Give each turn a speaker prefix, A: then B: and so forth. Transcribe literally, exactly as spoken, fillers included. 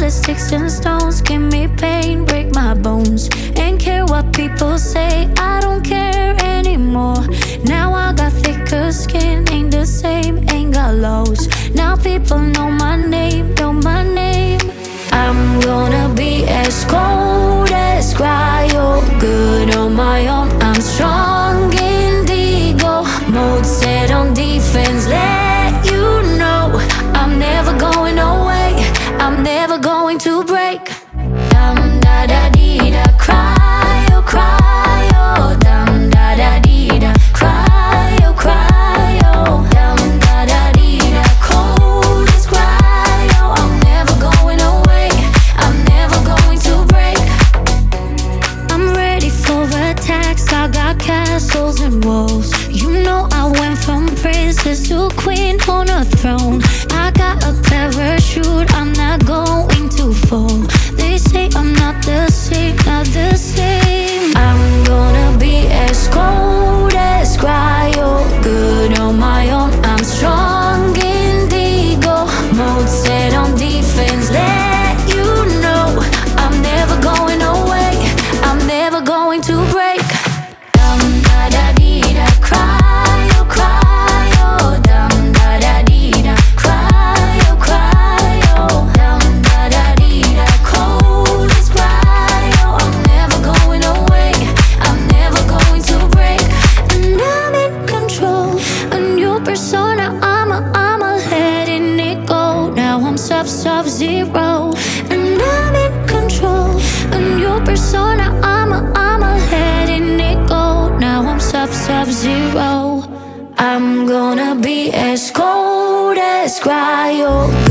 A: as sticks and stones. Give me pain, break my bones. Ain't care what people say, I don't care anymore. Now I got thicker skin, ain't the same, ain't got lows. Now people know my name, know my name. I'm gonna be as cold as cryo, good on my own. I'm strong indigo mode, set on defense. Let you know I'm never going away, I'm never going to break. Dum da da dee da, cryo, cryo. Dum da da dee da, cryo, cryo. Dum da da dee da, cold as cryo. I'm never going away, I'm never going to break. I'm ready for attacks, I got castles and walls. You know I went from princess to queen on a throne. I got a parachute, I'm not going to fall. They say I'm not the same, not the same. I'm gonna be as cold as cryo, good on my own. I'm strong indigo mode, set on defense. Let you know I'm never going away, I'm never going to break. Dum da da dee da, cryo, cryo. Dum da da dee da, cryo, cryo. Dum da da dee da, cold as cryo. I'm never going away, I'm never going to break. And I'm in control, a new persona. I'm a, I'm a letting it go. Now I'm sub sub zero, and I'm in control, a new persona. I'm a, I'm a letting it go. Now I'm sub sub zero. I'm gonna be as cold as cryo,